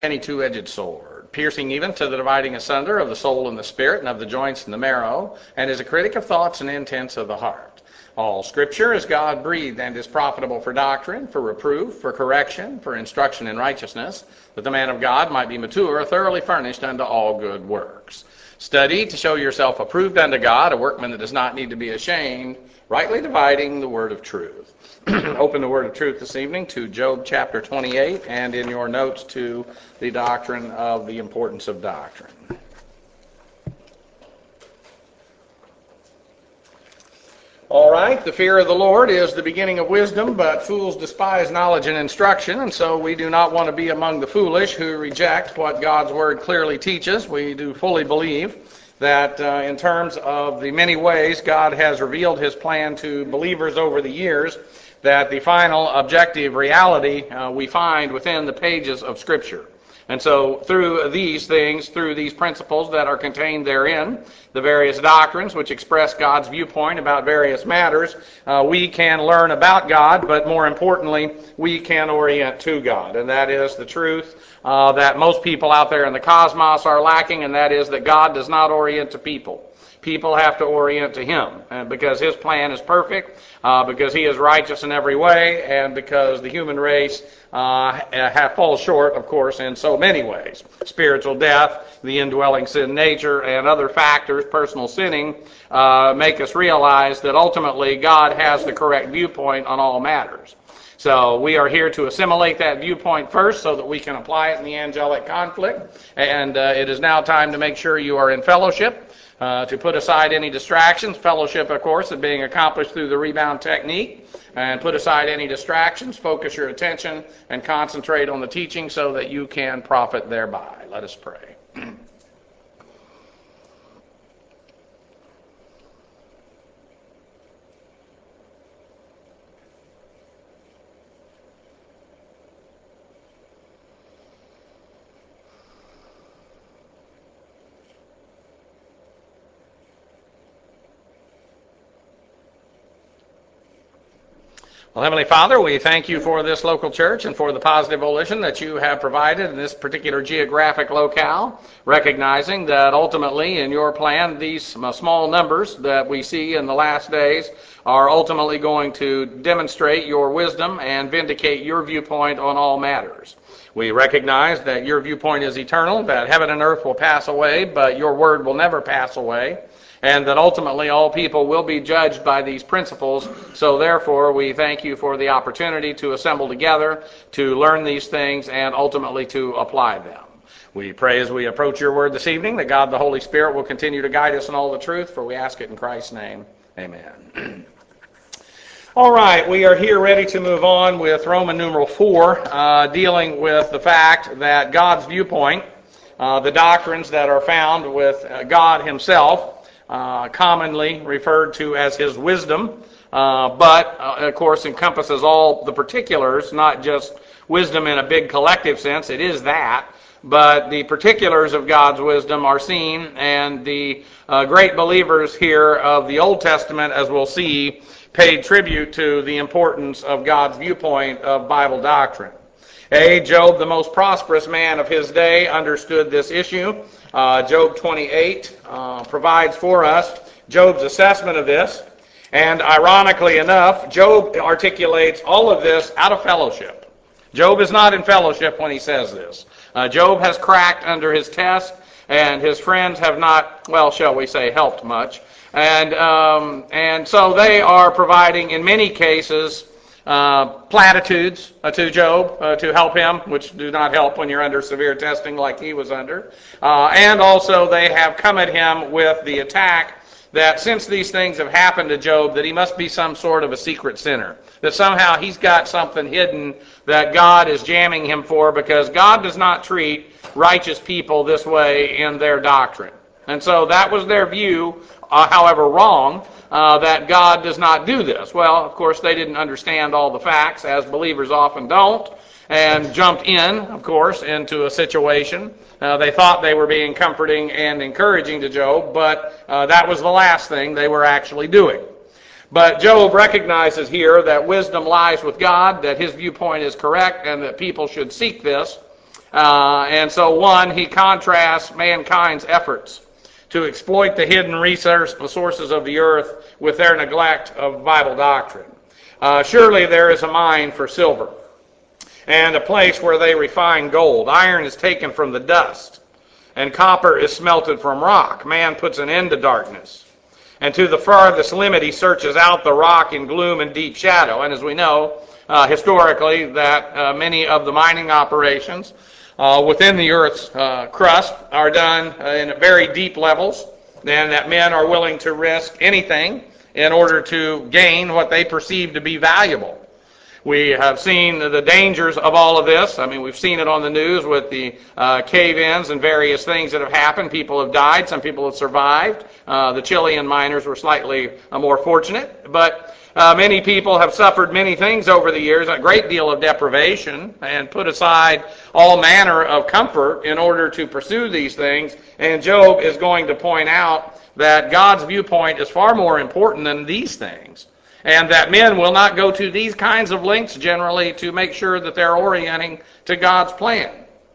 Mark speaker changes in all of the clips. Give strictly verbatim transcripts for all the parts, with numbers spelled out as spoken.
Speaker 1: any two-edged sword, piercing even to the dividing asunder of the soul and the spirit, and of the joints and the marrow, and is a critic of thoughts and intents of the heart. All Scripture is God-breathed and is profitable for doctrine, for reproof, for correction, for instruction in righteousness, that the man of God might be mature, thoroughly furnished unto all good works. Study to show yourself approved unto God, a workman that does not need to be ashamed, rightly dividing the word of truth. Open the word of truth this evening to Job chapter twenty-eight, and in your notes to the doctrine of the importance of doctrine. All right, the fear of the Lord is the beginning of wisdom, but fools despise knowledge and instruction, and so we do not want to be among the foolish who reject what God's word clearly teaches. We do fully believe that uh, in terms of the many ways God has revealed his plan to believers over the years, that the final objective reality uh, we find within the pages of Scripture. And so through these things, through these principles that are contained therein, the various doctrines which express God's viewpoint about various matters, uh, we can learn about God, but more importantly, we can orient to God. And that is the truth uh, that most people out there in the cosmos are lacking, and that is that God does not orient to people. People have to orient to him, and because his plan is perfect, uh, because he is righteous in every way, and because the human race uh, have, falls short, of course, in so many ways. Spiritual death, the indwelling sin nature, and other factors, personal sinning, uh, make us realize that ultimately God has the correct viewpoint on all matters. So we are here to assimilate that viewpoint first so that we can apply it in the angelic conflict, and uh, it is now time to make sure you are in fellowship. Uh, to put aside any distractions. Fellowship, of course, is being accomplished through the rebound technique. And put aside any distractions, focus your attention, and concentrate on the teaching so that you can profit thereby. Let us pray. Well, Heavenly Father, we thank you for this local church and for the positive volition that you have provided in this particular geographic locale, recognizing that ultimately in your plan, these small numbers that we see in the last days are ultimately going to demonstrate your wisdom and vindicate your viewpoint on all matters. We recognize that your viewpoint is eternal, that heaven and earth will pass away, but your word will never pass away, and that ultimately all people will be judged by these principles. So therefore, we thank you for the opportunity to assemble together, to learn these things, and ultimately to apply them. We pray as we approach your word this evening that God the Holy Spirit will continue to guide us in all the truth, for we ask it in Christ's name. Amen. All right, we are here ready to move on with Roman numeral four, uh, dealing with the fact that God's viewpoint, uh, the doctrines that are found with uh, God himself, Uh, commonly referred to as his wisdom, uh, but uh, of course encompasses all the particulars, not just wisdom in a big collective sense. It is that, but the particulars of God's wisdom are seen, and the uh, great believers here of the Old Testament, as we'll see, paid tribute to the importance of God's viewpoint of Bible doctrine. A. Job, the most prosperous man of his day, understood this issue. Uh, Job twenty-eight uh, provides for us Job's assessment of this. And ironically enough, Job articulates all of this out of fellowship. Job is not in fellowship when he says this. Uh, Job has cracked under his test, and his friends have not, well, shall we say, helped much. And, um, and so they are providing, in many cases, Uh, platitudes uh, to Job uh, to help him, which do not help when you're under severe testing like he was under. Uh, and also they have come at him with the attack that since these things have happened to Job, that he must be some sort of a secret sinner. That somehow he's got something hidden that God is jamming him for, because God does not treat righteous people this way in their doctrine. And so that was their view, uh, however wrong, Uh, that God does not do this. Well, of course, they didn't understand all the facts, as believers often don't, and jumped in, of course, into a situation. Uh, they thought they were being comforting and encouraging to Job, but uh, that was the last thing they were actually doing. But Job recognizes here that wisdom lies with God, that his viewpoint is correct, and that people should seek this. Uh, and so, one, he contrasts mankind's efforts to exploit the hidden resource, sources of the earth with their neglect of Bible doctrine. Uh, surely there is a mine for silver and a place where they refine gold. Iron is taken from the dust, and copper is smelted from rock. Man puts an end to darkness, and to the farthest limit he searches out the rock in gloom and deep shadow. And as we know, uh, historically, that uh, many of the mining operations uh, within the earth's uh, crust are done uh, in very deep levels, and that men are willing to risk anything in order to gain what they perceive to be valuable. We have seen the dangers of all of this. I mean, we've seen it on the news with the uh, cave-ins and various things that have happened. People have died. Some people have survived. Uh, the Chilean miners were slightly uh, more fortunate. But uh, many people have suffered many things over the years, a great deal of deprivation, and put aside all manner of comfort in order to pursue these things. And Job is going to point out that God's viewpoint is far more important than these things, and that men will not go to these kinds of lengths generally to make sure that they're orienting to God's plan.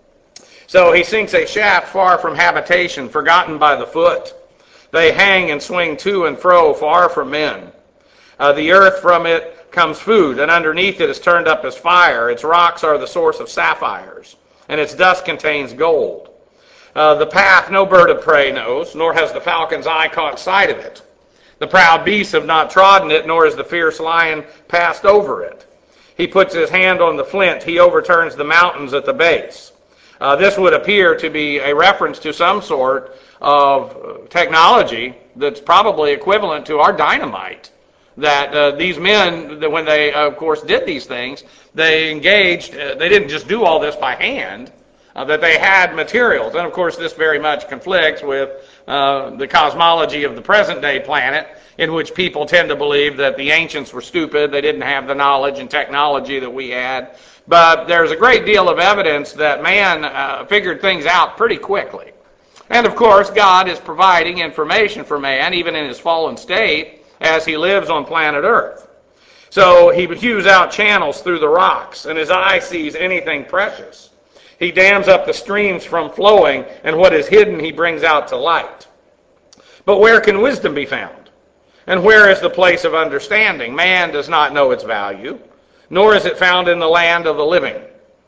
Speaker 1: So he sinks a shaft far from habitation, forgotten by the foot. They hang and swing to and fro, far from men. Uh, the earth, from it comes food, and underneath it is turned up as fire. Its rocks are the source of sapphires, and its dust contains gold. Uh, the path no bird of prey knows, nor has the falcon's eye caught sight of it. The proud beasts have not trodden it, nor has the fierce lion passed over it. He puts his hand on the flint. He overturns the mountains at the base. Uh, this would appear to be a reference to some sort of technology that's probably equivalent to our dynamite. That uh, these men, that when they, uh, of course, did these things, they engaged, uh, they didn't just do all this by hand, uh, that they had materials. And, of course, this very much conflicts with uh, the cosmology of the present-day planet, in which people tend to believe that the ancients were stupid, they didn't have the knowledge and technology that we had. But there's a great deal of evidence that man uh, figured things out pretty quickly. And, of course, God is providing information for man, even in his fallen state, as he lives on planet Earth. So he hews out channels through the rocks, and his eye sees anything precious. He dams up the streams from flowing, and what is hidden he brings out to light. But where can wisdom be found? And where is the place of understanding? Man does not know its value, nor is it found in the land of the living.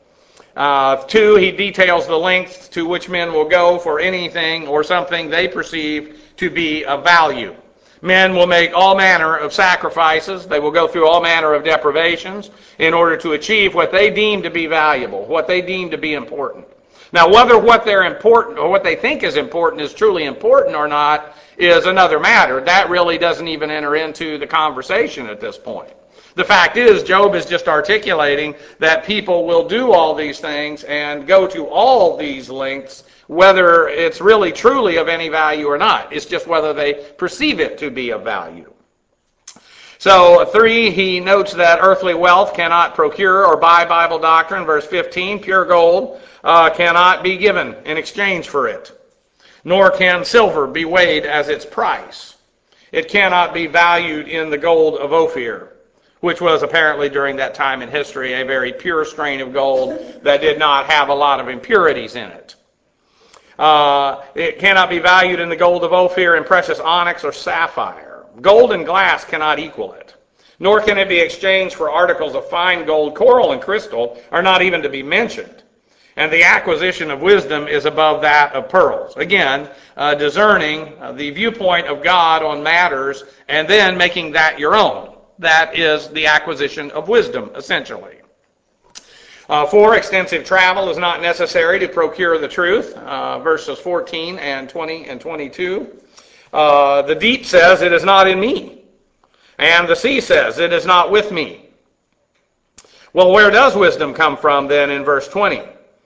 Speaker 1: Uh, two, he details the lengths to which men will go for anything or something they perceive to be of value. Men will make all manner of sacrifices. They will go through all manner of deprivations in order to achieve what they deem to be valuable, what they deem to be important. Now, whether what they're important or what they think is important is truly important or not is another matter. That really doesn't even enter into the conversation at this point. The fact is, Job is just articulating that people will do all these things and go to all these lengths, whether it's really truly of any value or not. It's just whether they perceive it to be of value. So, three, he notes that earthly wealth cannot procure or buy Bible doctrine. Verse fifteen, pure gold uh, cannot be given in exchange for it, nor can silver be weighed as its price. It cannot be valued in the gold of Ophir, which was apparently during that time in history a very pure strain of gold that did not have a lot of impurities in it. Uh, it cannot be valued in the gold of Ophir, in precious onyx or sapphire. Gold and glass cannot equal it, nor can it be exchanged for articles of fine gold. Coral and crystal are not even to be mentioned, and the acquisition of wisdom is above that of pearls. Again, uh, discerning uh, the viewpoint of God on matters and then making that your own. That is the acquisition of wisdom, essentially. Uh, four, extensive travel is not necessary to procure the truth. Uh, verses fourteen and twenty and twenty-two. Uh, the deep says, it is not in me. And the sea says, it is not with me. Well, where does wisdom come from then in verse twenty?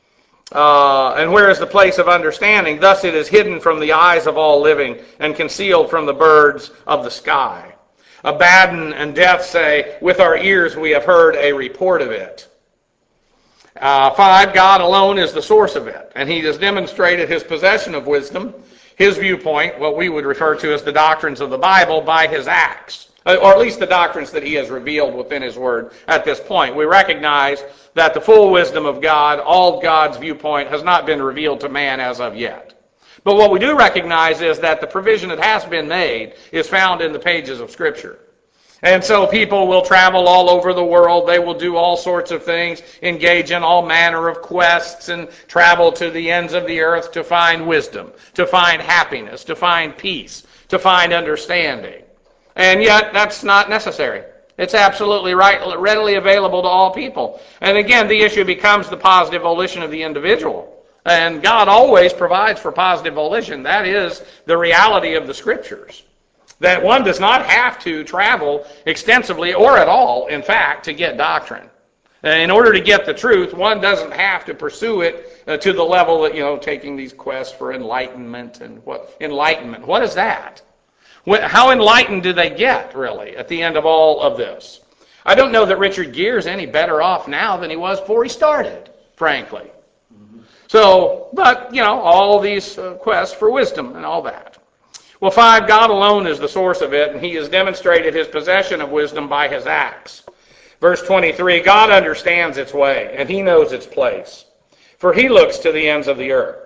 Speaker 1: Uh, and where is the place of understanding? Thus it is hidden from the eyes of all living and concealed from the birds of the sky. Abaddon and Death say, with our ears we have heard a report of it. Uh, five, God alone is the source of it, and he has demonstrated his possession of wisdom, his viewpoint, what we would refer to as the doctrines of the Bible, by his acts, or at least the doctrines that he has revealed within his word at this point. We recognize that the full wisdom of God, all of God's viewpoint, has not been revealed to man as of yet. But what we do recognize is that the provision that has been made is found in the pages of Scripture. And so people will travel all over the world. They will do all sorts of things, engage in all manner of quests, and travel to the ends of the earth to find wisdom, to find happiness, to find peace, to find understanding. And yet, that's not necessary. It's absolutely right, readily available to all people. And again, the issue becomes the positive volition of the individual. And God always provides for positive volition. That is the reality of the Scriptures. That one does not have to travel extensively or at all, in fact, to get doctrine. In order to get the truth, one doesn't have to pursue it uh, to the level that, you know, taking these quests for enlightenment and what enlightenment. What is that? How enlightened do they get, really, at the end of all of this? I don't know that Richard Gere is any better off now than he was before he started, frankly. Mm-hmm. So, but, you know, all these uh, quests for wisdom and all that. Well, five, God alone is the source of it, and he has demonstrated his possession of wisdom by his acts. Verse twenty-three, God understands its way, and he knows its place. For he looks to the ends of the earth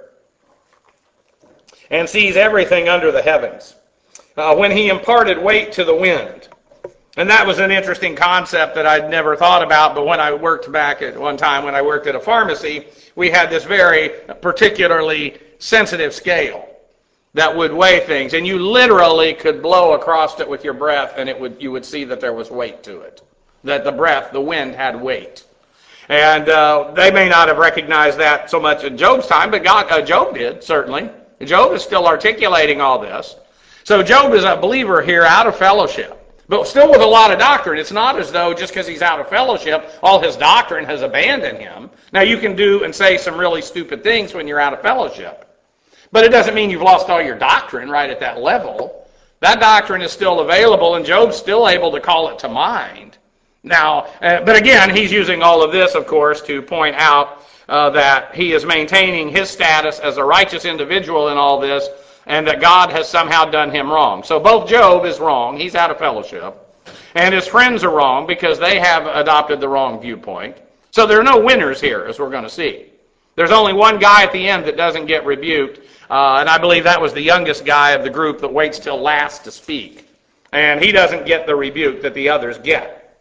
Speaker 1: and sees everything under the heavens. Uh, when he imparted weight to the wind. And that was an interesting concept that I'd never thought about, but when I worked back at one time, when I worked at a pharmacy, we had this very particularly sensitive scale that would weigh things, and you literally could blow across it with your breath, and it would you would see that there was weight to it, that the breath, the wind, had weight. And uh, they may not have recognized that so much in Job's time, but God, uh, Job did, certainly. Job is still articulating all this. So Job is a believer here out of fellowship, but still with a lot of doctrine. It's not as though just because he's out of fellowship, all his doctrine has abandoned him. Now, you can do and say some really stupid things when you're out of fellowship. But it doesn't mean you've lost all your doctrine right at that level. That doctrine is still available, and Job's still able to call it to mind. Now, uh, but again, he's using all of this, of course, to point out uh, that he is maintaining his status as a righteous individual in all this, and that God has somehow done him wrong. So both Job is wrong, he's out of fellowship, and his friends are wrong because they have adopted the wrong viewpoint. So there are no winners here, as we're going to see. There's only one guy at the end that doesn't get rebuked, uh, and I believe that was the youngest guy of the group that waits till last to speak. And he doesn't get the rebuke that the others get.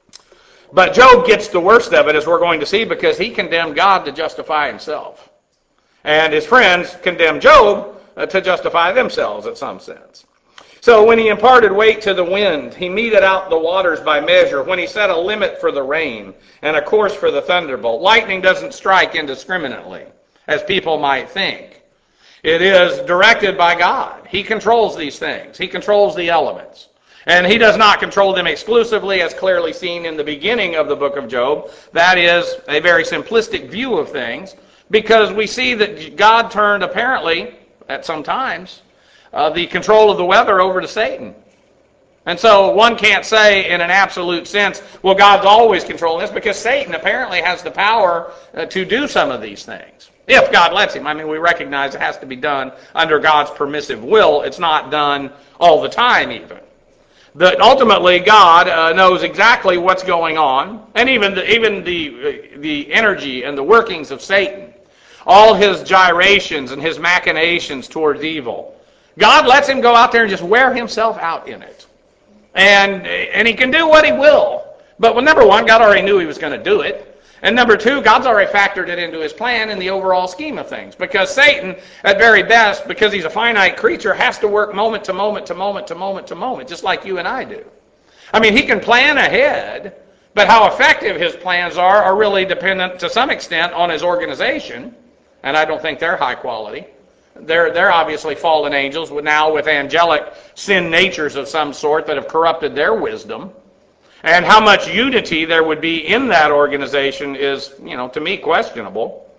Speaker 1: But Job gets the worst of it, as we're going to see, because he condemned God to justify himself. And his friends condemned Job uh, to justify themselves in some sense. So when he imparted weight to the wind, he meted out the waters by measure. When he set a limit for the rain and a course for the thunderbolt. Lightning doesn't strike indiscriminately, as people might think. It is directed by God. He controls these things. He controls the elements. And he does not control them exclusively, as clearly seen in the beginning of the book of Job. That is a very simplistic view of things, because we see that God turned, apparently, at some times, uh, the control of the weather over to Satan. And so one can't say in an absolute sense, well, God's always controlling this, because Satan apparently has the power uh, to do some of these things. If God lets him. I mean, we recognize it has to be done under God's permissive will. It's not done all the time even. That ultimately God uh, knows exactly what's going on, and even the, even the, uh, the energy and the workings of Satan, all his gyrations and his machinations towards evil. God lets him go out there and just wear himself out in it. And, and he can do what he will. But well, number one, God already knew he was going to do it. And number two, God's already factored it into his plan in the overall scheme of things. Because Satan, at very best, because he's a finite creature, has to work moment to moment to moment to moment to moment, just like you and I do. I mean, he can plan ahead, but how effective his plans are are really dependent to some extent on his organization. And I don't think they're high quality. They're, they're obviously fallen angels, now with angelic sin natures of some sort that have corrupted their wisdom. And how much unity there would be in that organization is, you know, to me, questionable.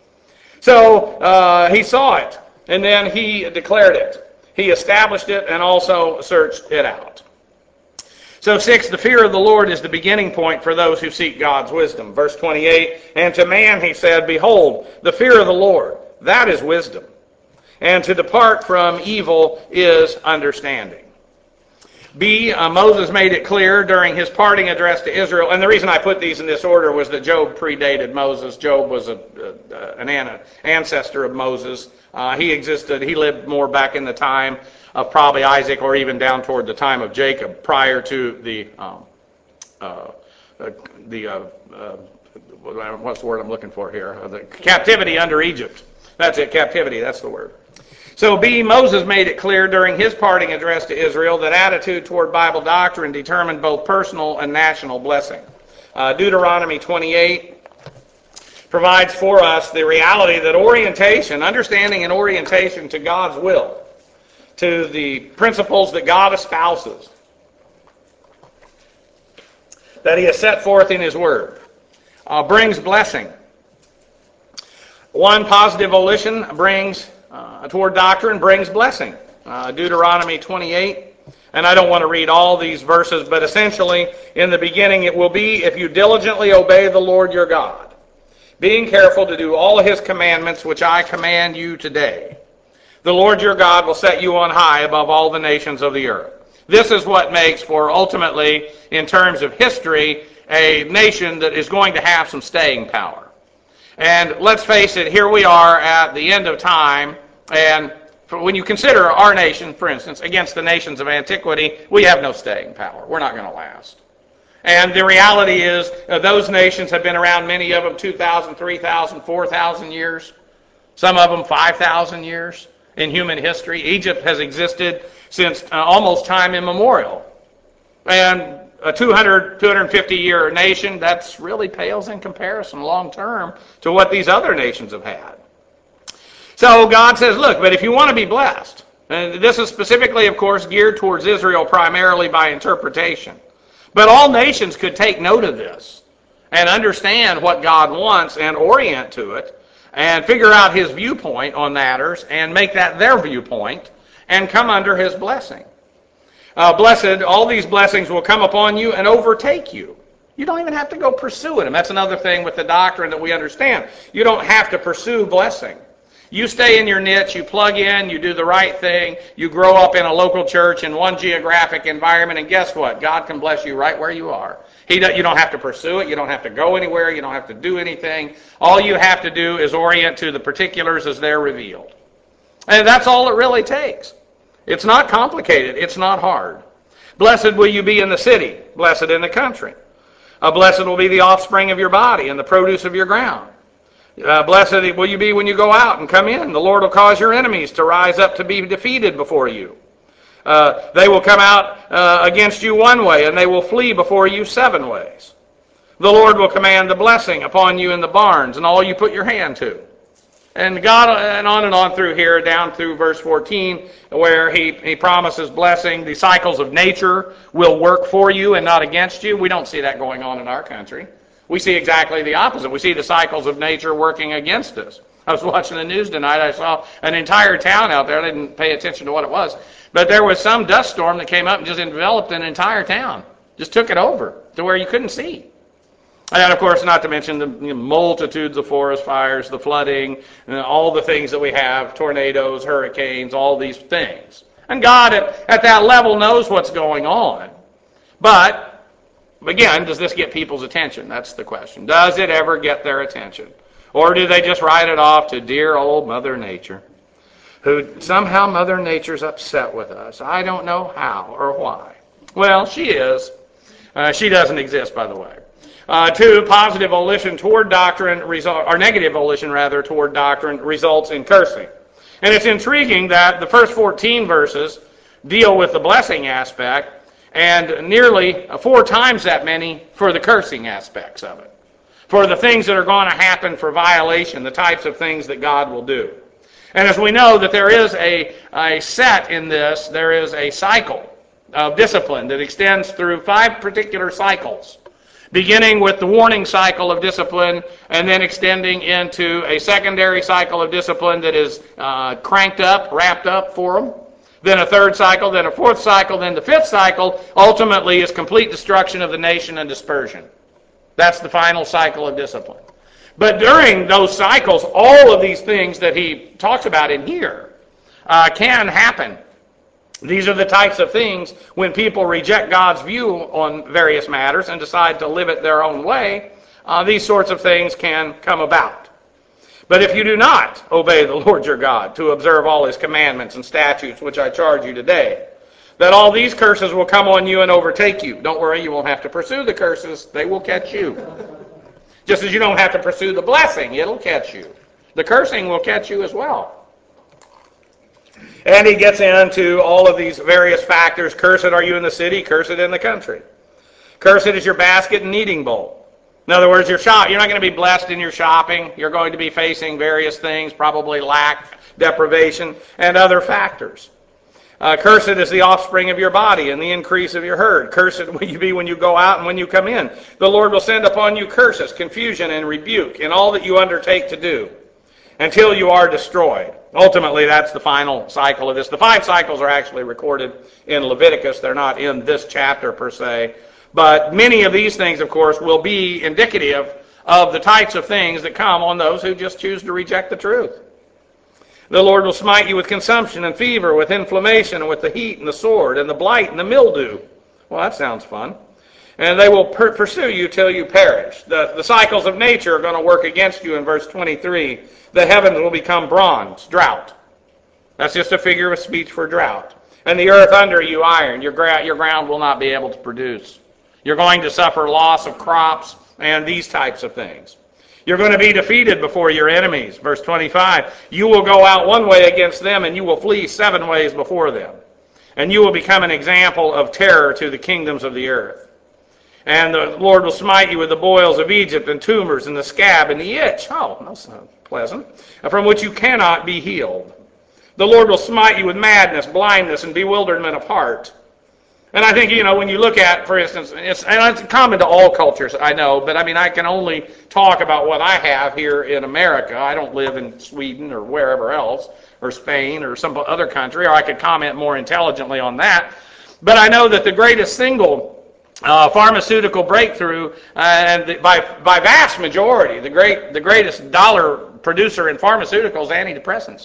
Speaker 1: So uh, he saw it, and then he declared it. He established it and also searched it out. So six, the fear of the Lord is the beginning point for those who seek God's wisdom. Verse twenty-eight, and to man he said, behold, the fear of the Lord, that is wisdom. And to depart from evil is understanding. B, uh, Moses made it clear during his parting address to Israel, and the reason I put these in this order was that Job predated Moses. Job was a, a, an ancestor of Moses. Uh, he existed, he lived more back in the time of probably Isaac or even down toward the time of Jacob prior to the, um, uh, the uh, uh, what's the word I'm looking for here? Uh, the captivity under Egypt. That's it, captivity, that's the word. So B, Moses made it clear during his parting address to Israel that attitude toward Bible doctrine determined both personal and national blessing. Uh, Deuteronomy twenty-eight provides for us the reality that orientation, understanding and orientation to God's will, to the principles that God espouses, that he has set forth in his word, uh, brings blessing. One, positive volition brings Uh, toward doctrine brings blessing. Uh, Deuteronomy twenty-eight, and I don't want to read all these verses, but essentially, in the beginning, it will be if you diligently obey the Lord your God, being careful to do all his commandments which I command you today. The Lord your God will set you on high above all the nations of the earth. This is what makes for ultimately, in terms of history, a nation that is going to have some staying power. And let's face it, here we are at the end of time, and when you consider our nation, for instance, against the nations of antiquity, we have no staying power. We're not going to last. And the reality is, uh, those nations have been around, many of them two thousand, three thousand, four thousand years, some of them five thousand years in human history. Egypt has existed since uh, almost time immemorial. And a two hundred, two hundred fifty year nation, that's really pales in comparison long term to what these other nations have had. So God says, look, but if you want to be blessed, and this is specifically, of course, geared towards Israel primarily by interpretation, but all nations could take note of this and understand what God wants and orient to it and figure out his viewpoint on matters and make that their viewpoint and come under his blessing. Uh, blessed, all these blessings will come upon you and overtake you. You don't even have to go pursuing them. That's another thing with the doctrine that we understand. You don't have to pursue blessing. You stay in your niche, you plug in, you do the right thing, you grow up in a local church in one geographic environment, and guess what? God can bless you right where you are. He do, you don't have to pursue it, you don't have to go anywhere, you don't have to do anything. All you have to do is orient to the particulars as they're revealed. And that's all it really takes. It's not complicated. It's not hard. Blessed will you be in the city, blessed in the country. Uh, blessed will be the offspring of your body and the produce of your ground. Uh, blessed will you be when you go out and come in. The Lord will cause your enemies to rise up to be defeated before you. Uh, they will come out uh, against you one way, and they will flee before you seven ways. The Lord will command the blessing upon you in the barns and all you put your hand to. And God, and on and on through here, down through verse fourteen, where he, he promises blessing. The cycles of nature will work for you and not against you. We don't see that going on in our country. We see exactly the opposite. We see the cycles of nature working against us. I was watching the news tonight. I saw an entire town out there. I didn't pay attention to what it was. But there was some dust storm that came up and just enveloped an entire town. Just took it over to where you couldn't see. And, of course, not to mention the multitudes of forest fires, the flooding, and all the things that we have, tornadoes, hurricanes, all these things. And God at, at that level knows what's going on. But, again, does this get people's attention? That's the question. Does it ever get their attention? Or do they just write it off to dear old Mother Nature, who somehow Mother Nature's upset with us? I don't know how or why. Well, she is. Uh, she doesn't exist, by the way. Uh, two, positive volition toward doctrine, result, or negative volition, rather, toward doctrine results in cursing. And it's intriguing that the first fourteen verses deal with the blessing aspect, and nearly four times that many for the cursing aspects of it. For the things that are going to happen for violation, the types of things that God will do. And as we know that there is a, a set in this, there is a cycle of discipline that extends through five particular cycles, beginning with the warning cycle of discipline and then extending into a secondary cycle of discipline that is uh, cranked up, wrapped up for them, then a third cycle, then a fourth cycle, then the fifth cycle ultimately is complete destruction of the nation and dispersion. That's the final cycle of discipline. But during those cycles, all of these things that he talks about in here uh, can happen. These are the types of things when people reject God's view on various matters and decide to live it their own way, uh, these sorts of things can come about. But if you do not obey the Lord your God to observe all his commandments and statutes, which I charge you today, that all these curses will come on you and overtake you. Don't worry, you won't have to pursue the curses. They will catch you. Just as you don't have to pursue the blessing, it'll catch you. The cursing will catch you as well. And he gets into all of these various factors. Cursed are you in the city, cursed in the country. Cursed is your basket and kneading bowl. In other words, your shop, you're not going to be blessed in your shopping. You're going to be facing various things, probably lack, deprivation, and other factors. Uh, cursed is the offspring of your body and the increase of your herd. Cursed will you be when you go out and when you come in. The Lord will send upon you curses, confusion, and rebuke in all that you undertake to do, until you are destroyed. Ultimately, that's the final cycle of this. The five cycles are actually recorded in Leviticus. They're not in this chapter per se. But many of these things, of course, will be indicative of the types of things that come on those who just choose to reject the truth. The Lord will smite you with consumption and fever, with inflammation, and with the heat and the sword, and the blight and the mildew. Well, that sounds fun. And they will per- pursue you till you perish. The, the cycles of nature are going to work against you in verse twenty-three. The heavens will become bronze, drought. That's just a figure of speech for drought. And the earth under you iron. Your, gra- your ground will not be able to produce. You're going to suffer loss of crops and these types of things. You're going to be defeated before your enemies. Verse twenty-five, you will go out one way against them, and you will flee seven ways before them. And you will become an example of terror to the kingdoms of the earth. And the Lord will smite you with the boils of Egypt, and tumors, and the scab, and the itch. Oh, that's not pleasant. From which you cannot be healed. The Lord will smite you with madness, blindness, and bewilderment of heart. And I think, you know, when you look at, for instance, it's, and it's common to all cultures, I know, but I mean, I can only talk about what I have here in America. I don't live in Sweden or wherever else, or Spain or some other country, or I could comment more intelligently on that. But I know that the greatest single uh, pharmaceutical breakthrough, uh, and the, by by vast majority, the great the greatest dollar producer in pharmaceuticals, antidepressants.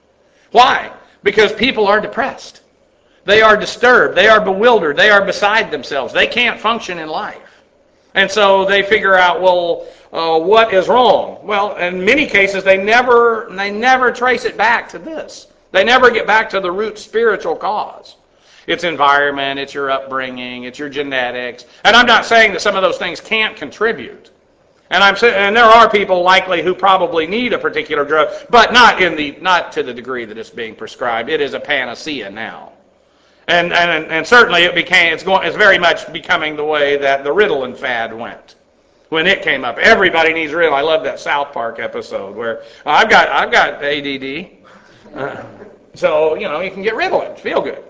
Speaker 1: Why? Because people are depressed. They are disturbed. They are bewildered. They are beside themselves. They can't function in life. And so they figure out, well, uh, what is wrong? Well, in many cases, they never they never trace it back to this. They never get back to the root spiritual cause. It's environment, it's your upbringing, it's your genetics. And I'm not saying that some of those things can't contribute. And I'm and there are people likely who probably need a particular drug, but not in the not to the degree that it's being prescribed. It is a panacea now. And, and and certainly it became it's going it's very much becoming the way that the Ritalin fad went when it came up. Everybody needs Ritalin. I love that South Park episode where uh, I've got I've got A D D, uh, so you know you can get Ritalin, feel good.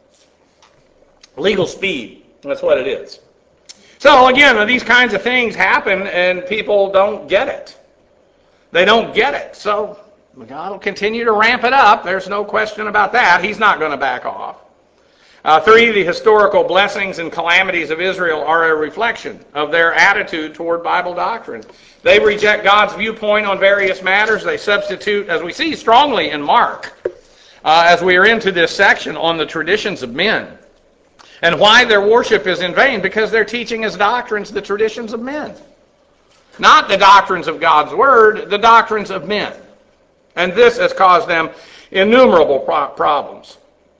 Speaker 1: Legal speed, that's what it is. So again, these kinds of things happen, and people don't get it. They don't get it. So God will continue to ramp it up. There's no question about that. He's not going to back off. Uh, three, the historical blessings and calamities of Israel are a reflection of their attitude toward Bible doctrine. They reject God's viewpoint on various matters. They substitute, as we see strongly in Mark, uh, as we are into this section, on the traditions of men. And why their worship is in vain? Because they're teaching as doctrines the traditions of men. Not the doctrines of God's Word, the doctrines of men. And this has caused them innumerable pro- problems.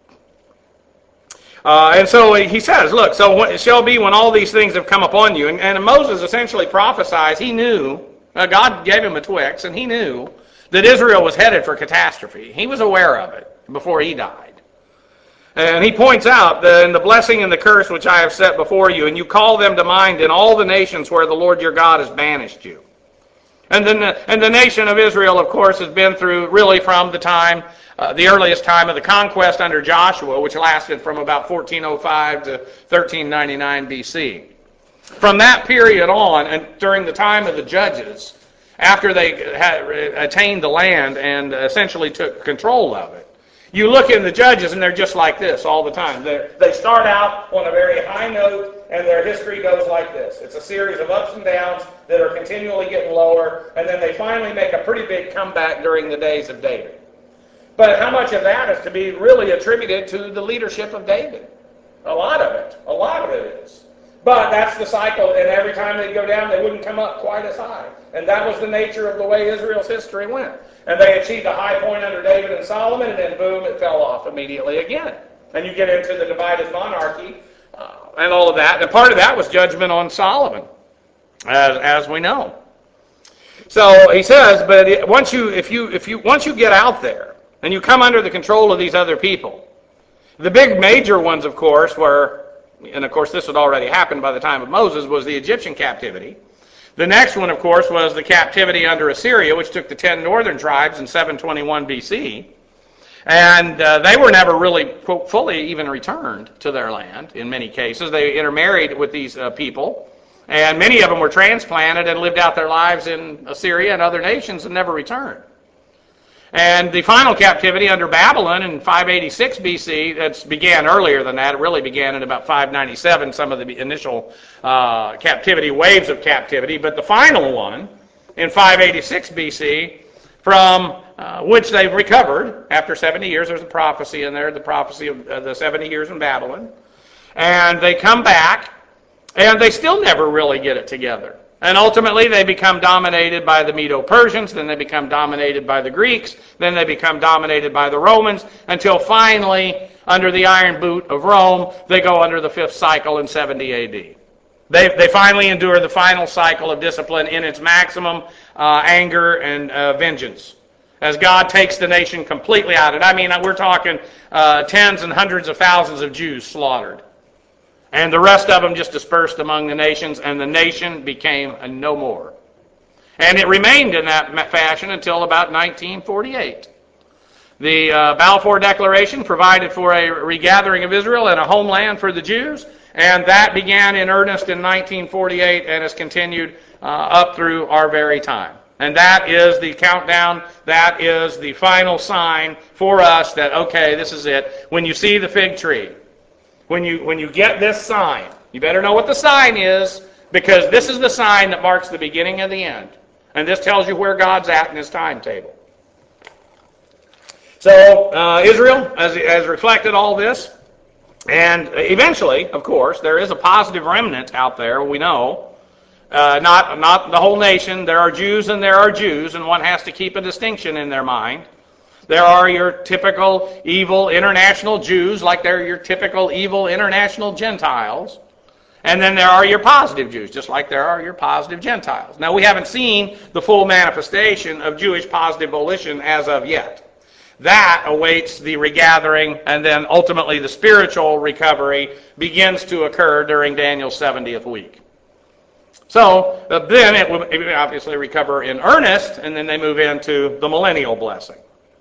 Speaker 1: Uh, and so he says, look, so it shall be when all these things have come upon you. And, and Moses essentially prophesies, he knew, uh, God gave him a Twix, and he knew that Israel was headed for catastrophe. He was aware of it before he died. And he points out that in the blessing and the curse which I have set before you, and you call them to mind in all the nations where the Lord your God has banished you. And then the, and the nation of Israel, of course, has been through really from the time, uh, the earliest time of the conquest under Joshua, which lasted from about fourteen oh five to thirteen ninety-nine B C. From that period on, and during the time of the judges, after they had attained the land and essentially took control of it, You look in the Judges, and they're just like this all the time. They're, they start out on a very high note, and their history goes like this. It's a series of ups and downs that are continually getting lower, and then they finally make a pretty big comeback during the days of David. But how much of that is to be really attributed to the leadership of David? A lot of it. A lot of it is. But that's the cycle, and every time they'd go down, they wouldn't come up quite as high. And that was the nature of the way Israel's history went. And they achieved a high point under David and Solomon, and then boom, it fell off immediately again. And you get into the divided monarchy uh, and all of that. And part of that was judgment on Solomon, as, as we know. So he says, but it, once you, if you, if you, once you get out there and you come under the control of these other people, the big major ones, of course, were, and of course this had already happened by the time of Moses, was the Egyptian captivity. The next one, of course, was the captivity under Assyria, which took the ten northern tribes in seven twenty-one B C. And uh, they were never really, quote, fully even returned to their land in many cases. They intermarried with these uh, people, and many of them were transplanted and lived out their lives in Assyria and other nations and never returned. And the final captivity under Babylon in five eighty-six B C, that began earlier than that. It really began in about five ninety-seven, some of the initial uh, captivity, waves of captivity. But the final one in five eighty-six B C, from uh, which they've recovered after seventy years. There's a prophecy in there, the prophecy of uh, the seventy years in Babylon. And they come back, and they still never really get it together. And ultimately, they become dominated by the Medo-Persians, then they become dominated by the Greeks, then they become dominated by the Romans, until finally, under the iron boot of Rome, they go under the fifth cycle in seventy A D. They, they finally endure the final cycle of discipline in its maximum uh, anger and uh, vengeance, as God takes the nation completely out of it. I mean, we're talking uh, tens and hundreds of thousands of Jews slaughtered. And the rest of them just dispersed among the nations, and the nation became a no more. And it remained in that fashion until about nineteen forty-eight. The uh, Balfour Declaration provided for a regathering of Israel and a homeland for the Jews, and that began in earnest in nineteen forty-eight and has continued uh, up through our very time. And that is the countdown, that is the final sign for us that, okay, this is it. When you see the fig tree, When you when you get this sign, you better know what the sign is, because this is the sign that marks the beginning of the end. And this tells you where God's at in his timetable. So uh, Israel has, has reflected all this. And eventually, of course, there is a positive remnant out there, we know. Uh, not, not the whole nation. There are Jews and there are Jews, and one has to keep a distinction in their mind. There are your typical evil international Jews, like there are your typical evil international Gentiles. And then there are your positive Jews, just like there are your positive Gentiles. Now, we haven't seen the full manifestation of Jewish positive volition as of yet. That awaits the regathering, and then ultimately the spiritual recovery begins to occur during Daniel's seventieth week. So uh, then it will obviously recover in earnest, and then they move into the millennial blessing.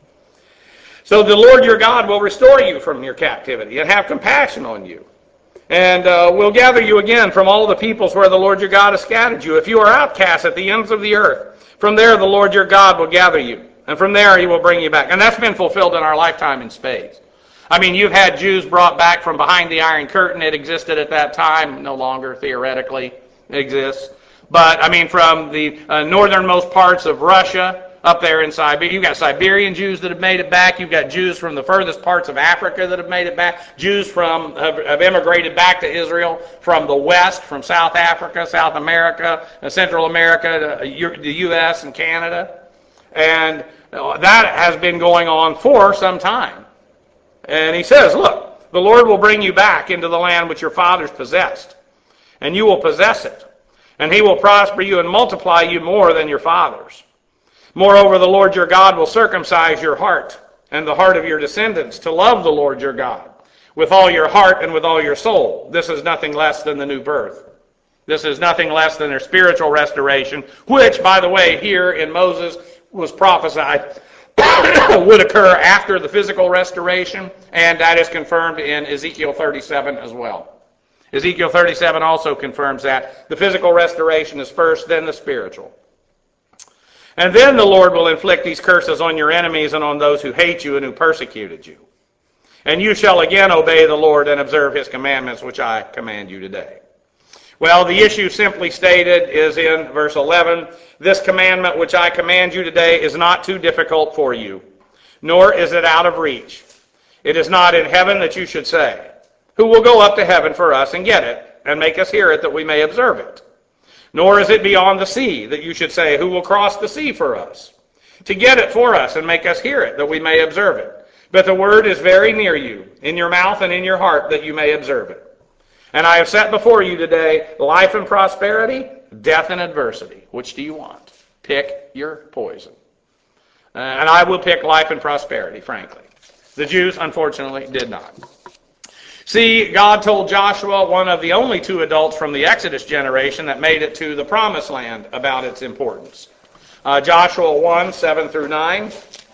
Speaker 1: So the Lord your God will restore you from your captivity and have compassion on you. And uh, will gather you again from all the peoples where the Lord your God has scattered you. If you are outcast at the ends of the earth, from there the Lord your God will gather you. And from there he will bring you back. And that's been fulfilled in our lifetime in spades. I mean, you've had Jews brought back from behind the Iron Curtain. It existed at that time, no longer theoretically exists. But, I mean, from the uh, northernmost parts of Russia, up there in Siberia. You've got Siberian Jews that have made it back. You've got Jews from the furthest parts of Africa that have made it back. Jews from have, have immigrated back to Israel from the West, from South Africa, South America, Central America, the U S and Canada. And that has been going on for some time. And he says, look, the Lord will bring you back into the land which your fathers possessed, and you will possess it. And he will prosper you and multiply you more than your fathers. Moreover, the Lord your God will circumcise your heart and the heart of your descendants to love the Lord your God with all your heart and with all your soul. This is nothing less than the new birth. This is nothing less than their spiritual restoration, which, by the way, here in Moses was prophesied would occur after the physical restoration, and that is confirmed in Ezekiel thirty-seven as well. Ezekiel thirty-seven also confirms that. The physical restoration is first, then the spiritual. And then the Lord will inflict these curses on your enemies and on those who hate you and who persecuted you. And you shall again obey the Lord and observe his commandments, which I command you today. Well, the issue simply stated is in verse eleven, this commandment which I command you today is not too difficult for you, nor is it out of reach. It is not in heaven that you should say, who will go up to heaven for us and get it, and make us hear it that we may observe it? Nor is it beyond the sea that you should say, who will cross the sea for us, to get it for us and make us hear it that we may observe it? But the word is very near you, in your mouth and in your heart, that you may observe it. And I have set before you today life and prosperity, death and adversity. Which do you want? Pick your poison. Uh, and I will pick life and prosperity, frankly. The Jews, unfortunately, did not. See, God told Joshua, one of the only two adults from the Exodus generation that made it to the Promised Land, about its importance. Uh, Joshua one, seven through nine.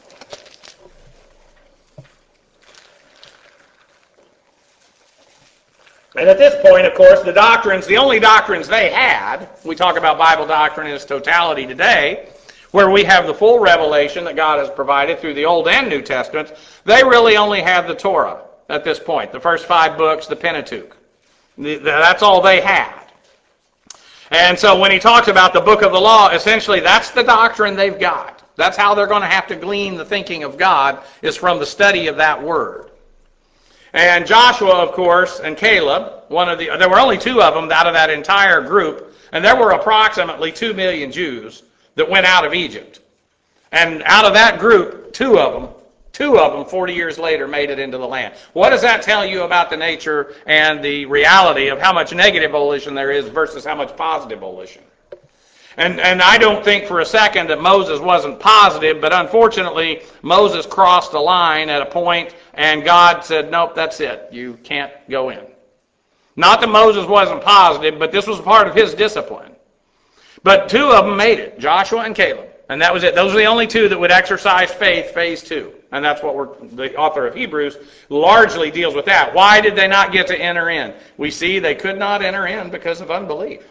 Speaker 1: And at this point, of course, the doctrines, the only doctrines they had, we talk about Bible doctrine in its totality today, where we have the full revelation that God has provided through the Old and New Testaments, they really only had the Torah at this point, the first five books, the Pentateuch. That's all they had. And so when he talks about the book of the law, essentially that's the doctrine they've got. That's how they're going to have to glean the thinking of God, is from the study of that word. And Joshua, of course, and Caleb, one of the, there were only two of them out of that entire group, and there were approximately two million Jews that went out of Egypt. And out of that group, two of them, two of them, forty years later, made it into the land. What does that tell you about the nature and the reality of how much negative volition there is versus how much positive volition? And, and I don't think for a second that Moses wasn't positive, but unfortunately, Moses crossed the line at a point, and God said, nope, that's it. You can't go in. Not that Moses wasn't positive, but this was part of his discipline. But two of them made it, Joshua and Caleb. And that was it. Those are the only two that would exercise faith, phase two. And that's what we're, the author of Hebrews largely deals with that. Why did they not get to enter in? We see they could not enter in because of unbelief.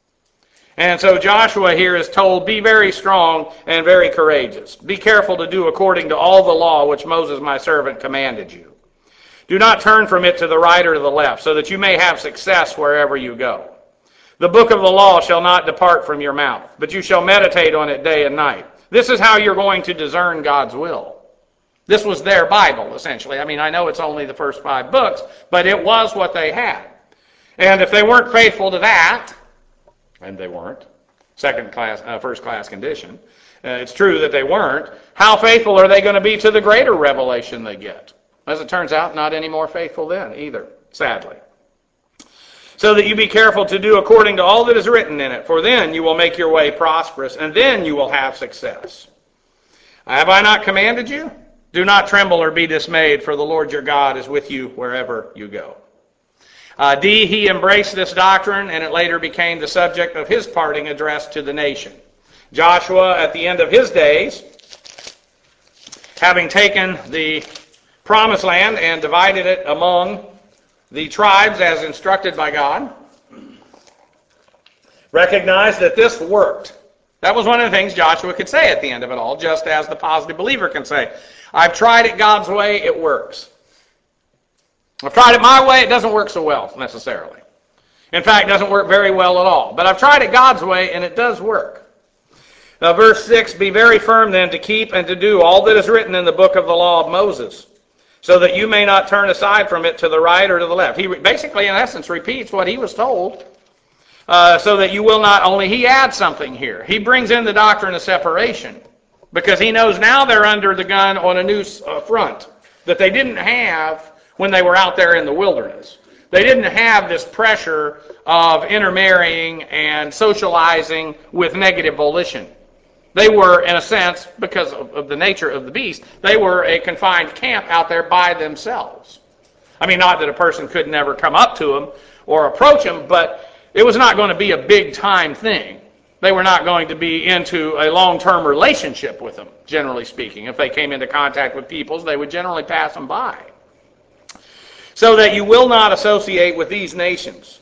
Speaker 1: And so Joshua here is told, be very strong and very courageous. Be careful to do according to all the law which Moses my servant commanded you. Do not turn from it to the right or to the left, so that you may have success wherever you go. The book of the law shall not depart from your mouth, but you shall meditate on it day and night. This is how you're going to discern God's will. This was their Bible, essentially. I mean, I know it's only the first five books, but it was what they had. And if they weren't faithful to that, and they weren't, second class, uh, first class condition, uh, it's true that they weren't, how faithful are they going to be to the greater revelation they get? As it turns out, not any more faithful then either, sadly. So that you be careful to do according to all that is written in it, for then you will make your way prosperous, and then you will have success. Have I not commanded you? Do not tremble or be dismayed, for the Lord your God is with you wherever you go. Uh, D, he embraced this doctrine, and it later became the subject of his parting address to the nation. Joshua, at the end of his days, having taken the promised land and divided it among the tribes as instructed by God, recognized that this worked. That was one of the things Joshua could say at the end of it all, just as the positive believer can say, I've tried it God's way, it works. I've tried it my way, it doesn't work so well, necessarily. In fact, it doesn't work very well at all. But I've tried it God's way, and it does work. Now, verse six, be very firm then to keep and to do all that is written in the book of the law of Moses, so that you may not turn aside from it to the right or to the left. He basically, in essence, repeats what he was told, uh, so that you will not, only he adds something here. He brings in the doctrine of separation, because he knows now they're under the gun on a new uh, front that they didn't have when they were out there in the wilderness. They didn't have this pressure of intermarrying and socializing with negative volition. They were, in a sense, because of, of the nature of the beast, they were a confined camp out there by themselves. I mean, not that a person could never come up to them or approach them, but it was not going to be a big-time thing. They were not going to be into a long-term relationship with them, generally speaking. If they came into contact with peoples, they would generally pass them by. So that you will not associate with these nations.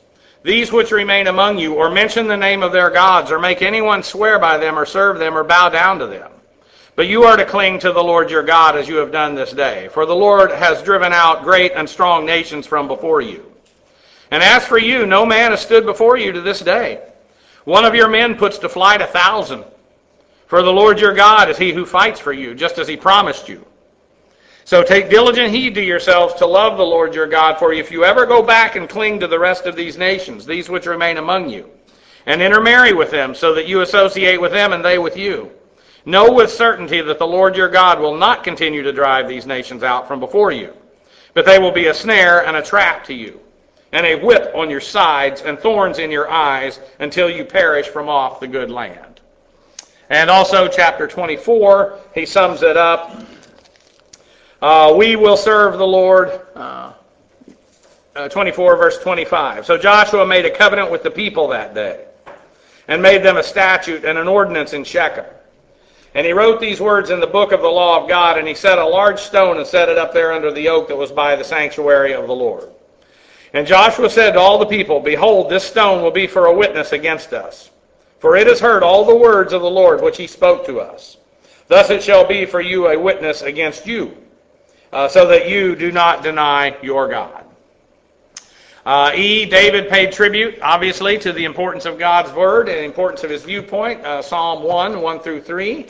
Speaker 1: these which remain among you, or mention the name of their gods, or make anyone swear by them, or serve them, or bow down to them. But you are to cling to the Lord your God, as you have done this day. For the Lord has driven out great and strong nations from before you. And as for you, no man has stood before you to this day. One of your men puts to flight a thousand. For the Lord your God is he who fights for you, just as he promised you. So take diligent heed to yourselves to love the Lord your God, for if you ever go back and cling to the rest of these nations, these which remain among you, and intermarry with them, so that you associate with them and they with you, know with certainty that the Lord your God will not continue to drive these nations out from before you, but they will be a snare and a trap to you, and a whip on your sides and thorns in your eyes, until you perish from off the good land. And also chapter twenty-four, he sums it up. Uh, we will serve the Lord, uh, uh, twenty-four verse twenty-five. So Joshua made a covenant with the people that day, and made them a statute and an ordinance in Shechem. And he wrote these words in the book of the law of God, and he set a large stone and set it up there under the oak that was by the sanctuary of the Lord. And Joshua said to all the people, behold, this stone will be for a witness against us, for it has heard all the words of the Lord which he spoke to us. Thus it shall be for you a witness against you, Uh, so that you do not deny your God. Uh, E. David paid tribute, obviously, to the importance of God's word and the importance of his viewpoint. Uh, Psalm one, one through three.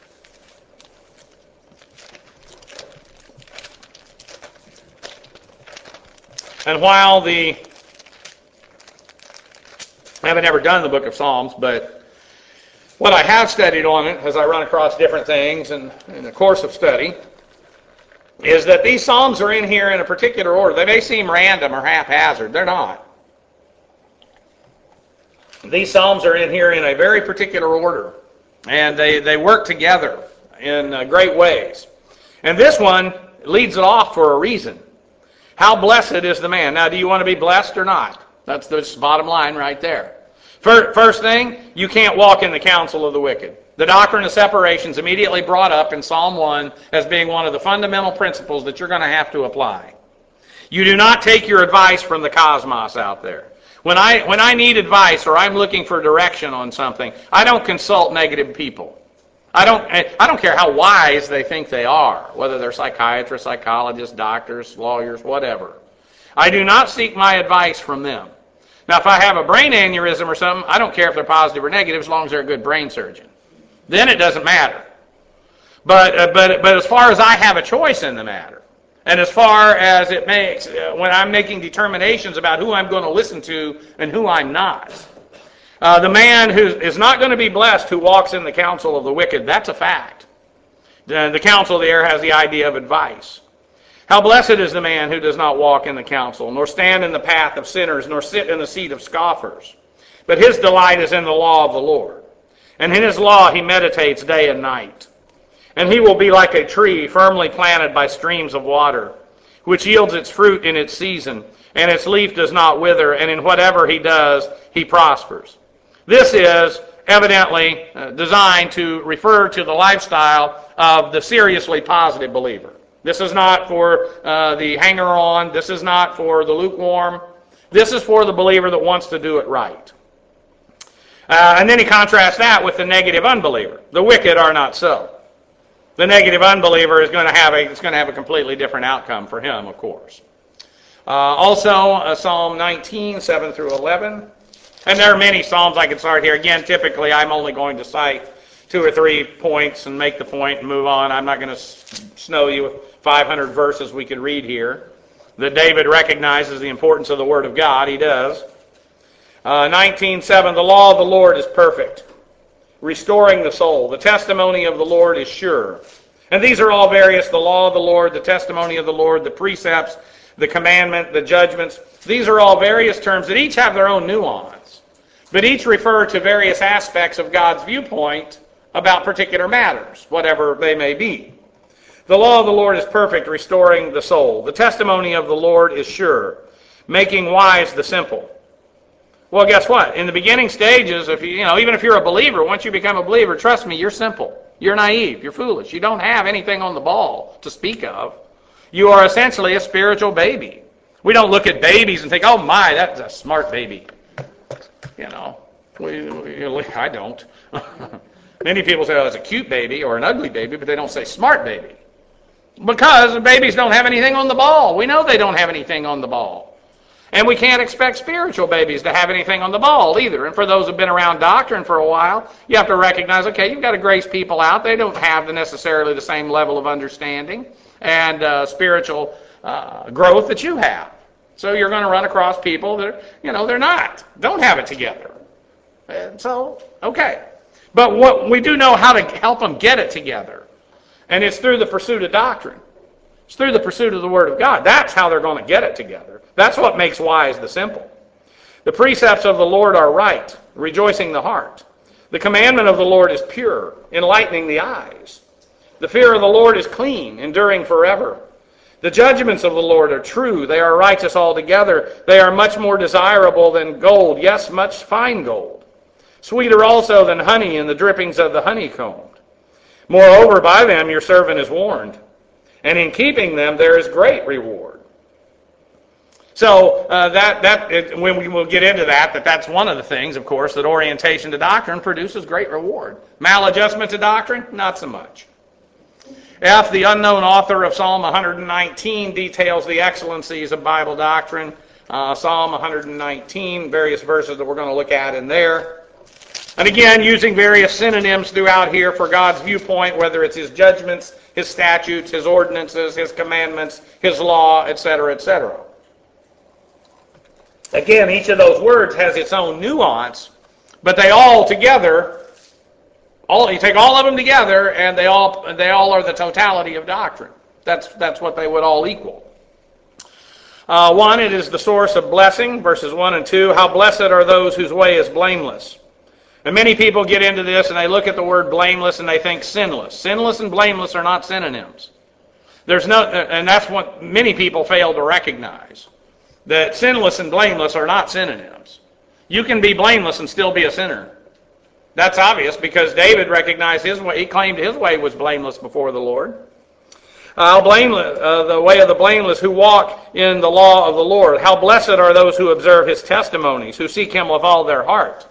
Speaker 1: And while the, I haven't ever done the book of Psalms, but what I have studied on it as I run across different things and in the course of study, is that these Psalms are in here in a particular order. They may seem random or haphazard. They're not. These Psalms are in here in a very particular order, and they, they work together in uh, great ways. And this one leads it off for a reason. How blessed is the man. Now, do you want to be blessed or not? That's the bottom line right there. First thing, you can't walk in the counsel of the wicked. The doctrine of separation is immediately brought up in Psalm one as being one of the fundamental principles that you're going to have to apply. You do not take your advice from the cosmos out there. When I when I need advice or I'm looking for direction on something, I don't consult negative people. I don't I don't care how wise they think they are, whether they're psychiatrists, psychologists, doctors, lawyers, whatever. I do not seek my advice from them. Now, if I have a brain aneurysm or something, I don't care if they're positive or negative as long as they're a good brain surgeon. Then it doesn't matter. But uh, but but as far as I have a choice in the matter, and as far as it makes, uh, when I'm making determinations about who I'm going to listen to and who I'm not, uh, the man who is not going to be blessed who walks in the counsel of the wicked, that's a fact. The, the counsel there has the idea of advice. How blessed is the man who does not walk in the counsel, nor stand in the path of sinners, nor sit in the seat of scoffers. But his delight is in the law of the Lord, and in his law he meditates day and night. And he will be like a tree firmly planted by streams of water, which yields its fruit in its season, and its leaf does not wither, and in whatever he does, he prospers. This is evidently uh, designed to refer to the lifestyle of the seriously positive believer. This is not for uh, the hanger-on. This is not for the lukewarm. This is for the believer that wants to do it right. Uh, and then he contrasts that with the negative unbeliever. The wicked are not so. The negative unbeliever is going to have a, it's going to have a completely different outcome for him, of course. Uh, also, uh, Psalm nineteen, seven through eleven. And there are many Psalms I could start here. Again, typically I'm only going to cite two or three points and make the point and move on. I'm not going to snow you with five hundred verses we could read here. That David recognizes the importance of the Word of God. He does. Uh, nineteen seven, the law of the Lord is perfect, restoring the soul. The testimony of the Lord is sure. And these are all various, the law of the Lord, the testimony of the Lord, the precepts, the commandment, the judgments. These are all various terms that each have their own nuance, but each refer to various aspects of God's viewpoint about particular matters, whatever they may be. The law of the Lord is perfect, restoring the soul. The testimony of the Lord is sure, making wise the simple. Well, guess what? In the beginning stages, if you, you know, even if you're a believer, once you become a believer, trust me, you're simple. You're naive. You're foolish. You don't have anything on the ball to speak of. You are essentially a spiritual baby. We don't look at babies and think, oh my, that's a smart baby. You know, we, we, I don't. Many people say, oh, it's a cute baby or an ugly baby, but they don't say smart baby. Because babies don't have anything on the ball. We know they don't have anything on the ball. And we can't expect spiritual babies to have anything on the ball either. And for those who've been around doctrine for a while, you have to recognize, okay, you've got to grace people out. They don't have the necessarily the same level of understanding and uh, spiritual uh, growth that you have. So you're going to run across people that, you know, they're not, don't have it together. And so, okay. But what we do know how to help them get it together. And it's through the pursuit of doctrine. It's through the pursuit of the Word of God. That's how they're going to get it together. That's what makes wise the simple. The precepts of the Lord are right, rejoicing the heart. The commandment of the Lord is pure, enlightening the eyes. The fear of the Lord is clean, enduring forever. The judgments of the Lord are true. They are righteous altogether. They are much more desirable than gold, yes, much fine gold. Sweeter also than honey and the drippings of the honeycomb. Moreover, by them your servant is warned, and in keeping them there is great reward. So uh, that that it, when we will get into that, that that's one of the things, of course, that orientation to doctrine produces great reward. Maladjustment to doctrine, not so much. F, the unknown author of Psalm one nineteen details the excellencies of Bible doctrine. Uh, Psalm one nineteen, various verses that we're going to look at in there. And again, using various synonyms throughout here for God's viewpoint, whether it's His judgments, His statutes, His ordinances, His commandments, His law, et cetera, et cetera. Again, each of those words has its own nuance, but they all together, all you take all of them together, and they all they all are the totality of doctrine. That's that's what they would all equal. Uh, one, it is the source of blessing, verses one and two. How blessed are those whose way is blameless. And many people get into this and they look at the word blameless and they think sinless. Sinless and blameless are not synonyms. There's no, and that's what many people fail to recognize. That sinless and blameless are not synonyms. You can be blameless and still be a sinner. That's obvious because David recognized his way, he claimed his way was blameless before the Lord. Uh, blameless, uh, the way of the blameless who walk in the law of the Lord. How blessed are those who observe His testimonies, who seek Him with all their heart.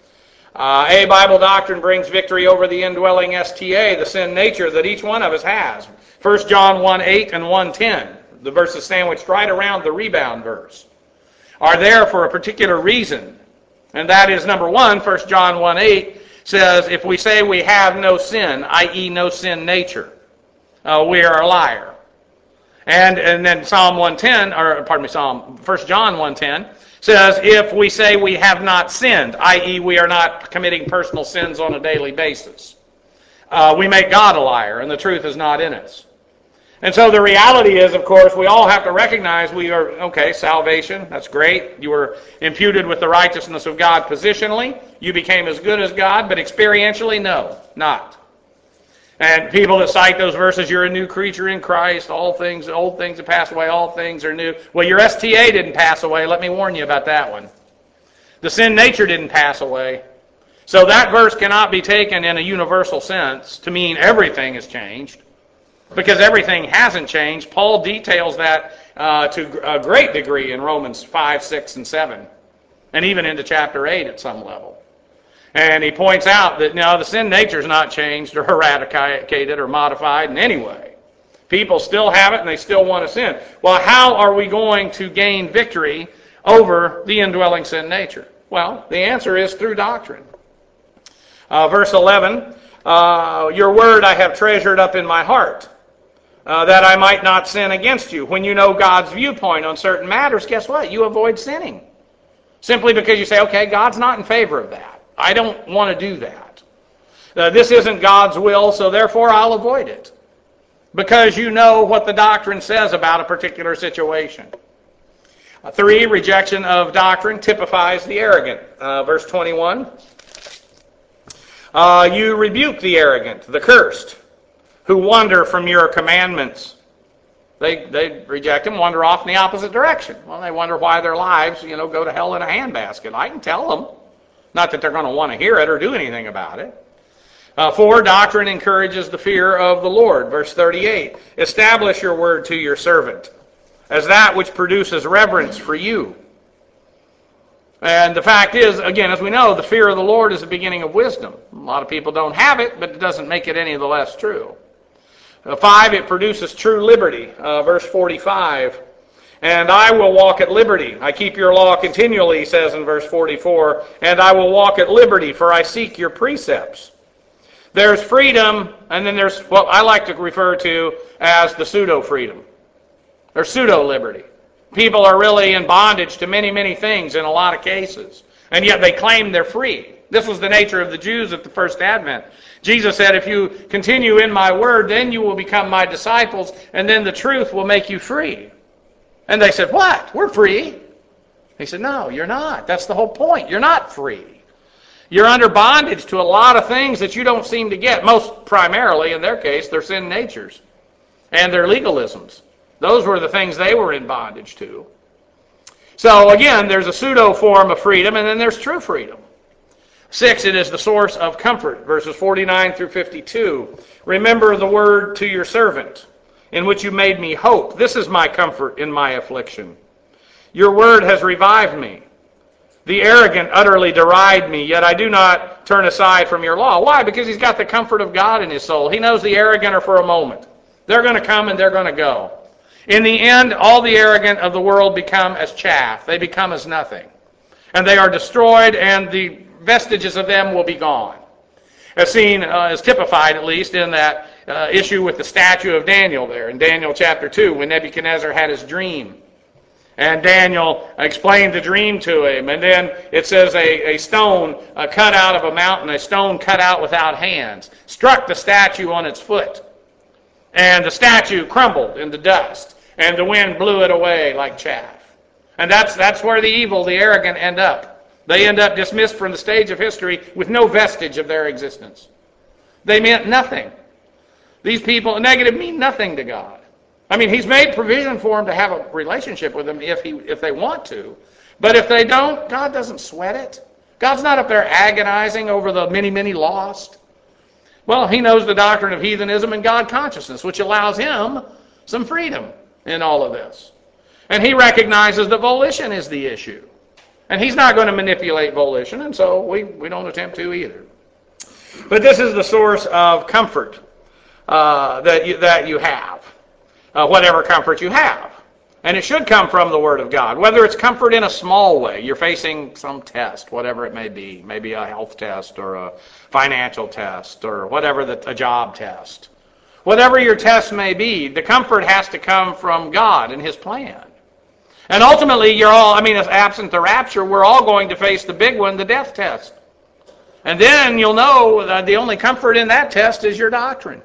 Speaker 1: Uh, a, Bible doctrine brings victory over the indwelling S T A, the sin nature that each one of us has. First John one eight and one ten, the verses sandwiched right around the rebound verse, are there for a particular reason. And that is, number one, First John one eight says, if we say we have no sin, that is no sin nature, uh, we are a liar. And and then Psalm one ten, or pardon me, Psalm First John one ten, says, if we say we have not sinned, that is we are not committing personal sins on a daily basis, uh, we make God a liar, and the truth is not in us. And so the reality is, of course, we all have to recognize we are, okay, salvation, that's great. You were imputed with the righteousness of God positionally. You became as good as God, but experientially, no, not. And people that cite those verses, you're a new creature in Christ, all things, old things have passed away, all things are new. Well, your S T A didn't pass away. Let me warn you about that one. The sin nature didn't pass away. So that verse cannot be taken in a universal sense to mean everything has changed, because everything hasn't changed. Paul details that uh, to a great degree in Romans five, six, and seven, and even into chapter eight at some level. And he points out that, no, the sin nature is not changed or eradicated or modified in any way. People still have it and they still want to sin. Well, how are we going to gain victory over the indwelling sin nature? Well, the answer is through doctrine. Uh, verse eleven, uh, your word I have treasured up in my heart, uh, that I might not sin against you. When you know God's viewpoint on certain matters, guess what? You avoid sinning. Simply because you say, okay, God's not in favor of that. I don't want to do that. Uh, this isn't God's will, so therefore I'll avoid it. Because you know what the doctrine says about a particular situation. Uh, three, rejection of doctrine typifies the arrogant. Uh, verse twenty-one. Uh, you rebuke the arrogant, the cursed, who wander from your commandments. They they reject them, wander off in the opposite direction. Well, they wonder why their lives, you know, go to hell in a handbasket. I can tell them. Not that they're going to want to hear it or do anything about it. Uh, four, doctrine encourages the fear of the Lord. Verse thirty-eight, establish your word to your servant as that which produces reverence for you. And the fact is, again, as we know, the fear of the Lord is the beginning of wisdom. A lot of people don't have it, but it doesn't make it any the less true. Uh, five, it produces true liberty. Uh, verse forty-five, and I will walk at liberty. I keep your law continually, he says in verse forty-four, and I will walk at liberty, for I seek your precepts. There's freedom, and then there's what I like to refer to as the pseudo-freedom. There's pseudo-liberty. People are really in bondage to many, many things in a lot of cases, and yet they claim they're free. This was the nature of the Jews at the first advent. Jesus said, if you continue in my word, then you will become my disciples, and then the truth will make you free. And they said, what? We're free. He said, no, you're not. That's the whole point. You're not free. You're under bondage to a lot of things that you don't seem to get. Most primarily, in their case, their sin natures and their legalisms. Those were the things they were in bondage to. So again, there's a pseudo form of freedom, and then there's true freedom. Six, it is the source of comfort, verses forty-nine through fifty-two. Remember the word to your servant, in which you made me hope. This is my comfort in my affliction. Your word has revived me. The arrogant utterly deride me, yet I do not turn aside from your law. Why? Because he's got the comfort of God in his soul. He knows the arrogant are for a moment. They're going to come and they're going to go. In the end, all the arrogant of the world become as chaff. They become as nothing. And they are destroyed, and the vestiges of them will be gone. As seen, uh, as typified at least, in that uh, issue with the statue of Daniel there, in Daniel chapter two, when Nebuchadnezzar had his dream. And Daniel explained the dream to him. And then it says a, a stone uh, cut out of a mountain, a stone cut out without hands, struck the statue on its foot. And the statue crumbled into dust, and the wind blew it away like chaff. And that's that's where the evil, the arrogant end up. They end up dismissed from the stage of history with no vestige of their existence. They meant nothing. These people, negative, mean nothing to God. I mean, he's made provision for them to have a relationship with them if he if they want to. But if they don't, God doesn't sweat it. God's not up there agonizing over the many, many lost. Well, he knows the doctrine of heathenism and God consciousness, which allows him some freedom in all of this. And he recognizes that volition is the issue. And he's not going to manipulate volition, and so we, we don't attempt to either. But this is the source of comfort uh, that, you, that you have, uh, whatever comfort you have. And it should come from the Word of God, whether it's comfort in a small way. You're facing some test, whatever it may be, maybe a health test or a financial test or whatever, the, a job test. Whatever your test may be, the comfort has to come from God and his plan. And ultimately, you're all, I mean, absent the rapture, we're all going to face the big one, the death test. And then you'll know that the only comfort in that test is your doctrine.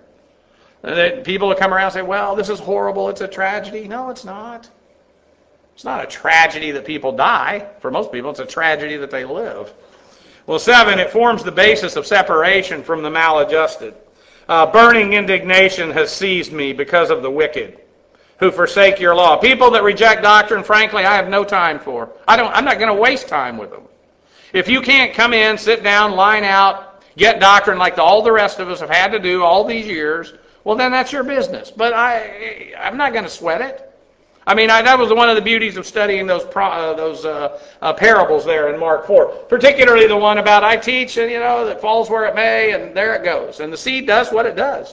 Speaker 1: That people will come around and say, well, this is horrible, it's a tragedy. No, it's not. It's not a tragedy that people die. For most people, it's a tragedy that they live. Well, seven, it forms the basis of separation from the maladjusted. Uh, burning indignation has seized me because of the wicked who forsake your law. People that reject doctrine, frankly, I have no time for. I don't, I'm not going to waste time with them. If you can't come in, sit down, line out, get doctrine like the, all the rest of us have had to do all these years, well, then that's your business. But I, I'm not going to sweat it. I mean, I, that was one of the beauties of studying those pro, uh, those uh, uh, parables there in Mark four. Particularly the one about I teach, and you know, that falls where it may, and there it goes. And the seed does what it does.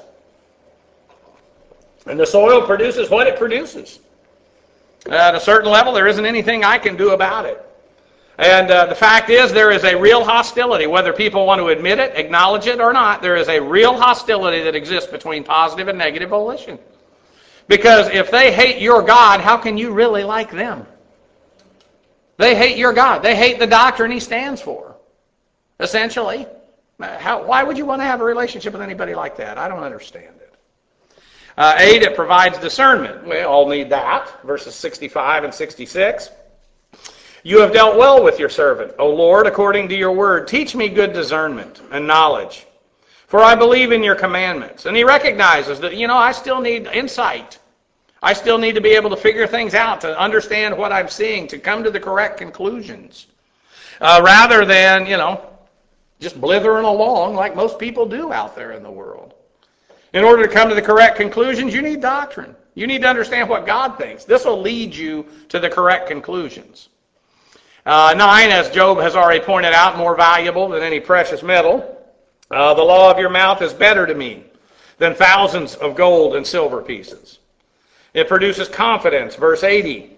Speaker 1: And the soil produces what it produces. At a certain level, there isn't anything I can do about it. And uh, the fact is, there is a real hostility, whether people want to admit it, acknowledge it, or not. There is a real hostility that exists between positive and negative volition. Because if they hate your God, how can you really like them? They hate your God. They hate the doctrine he stands for, essentially. How, why would you want to have a relationship with anybody like that? I don't understand it. Uh, eight, it provides discernment. We all need that. Verses sixty-five and sixty-six. You have dealt well with your servant, O Lord, according to your word. Teach me good discernment and knowledge, for I believe in your commandments. And he recognizes that, you know, I still need insight. I still need to be able to figure things out, to understand what I'm seeing, to come to the correct conclusions, uh, rather than, you know, just blithering along like most people do out there in the world. In order to come to the correct conclusions, you need doctrine. You need to understand what God thinks. This will lead you to the correct conclusions. Uh, nine, as Job has already pointed out, more valuable than any precious metal. Uh, the law of your mouth is better to me than thousands of gold and silver pieces. It produces confidence. Verse eighty.